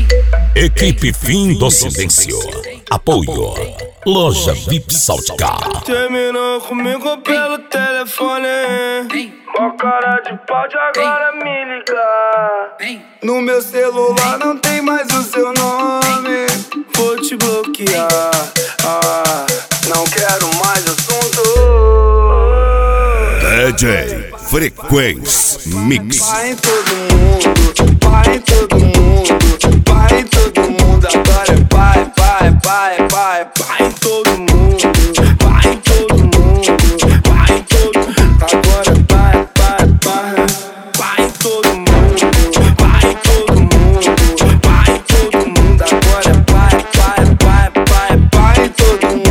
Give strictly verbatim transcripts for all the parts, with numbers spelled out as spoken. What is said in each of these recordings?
Equipe Fim do Silêncio. Apoio Loja V I P Salticar. Terminou comigo pelo telefone. Mó cara de pau de agora me ligar. No meu celular não tem mais o seu nome. Vou te bloquear. Ah, não quero mais assunto. D J Frequência Mix. Vai em todo mundo, vai em todo mundo, vai em todo mundo. Agora é vai, vai, vai, vai, vai em todo mundo, vai em todo mundo, vai em todo mundo. Agora vai, vai, vai, vai em todo mundo, vai em todo mundo, vai em todo mundo. Agora vai, vai, vai, vai, vai em todo mundo.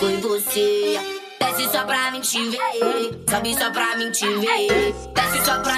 Desce só pra mim te ver, sobe só pra mim te ver, desce só pra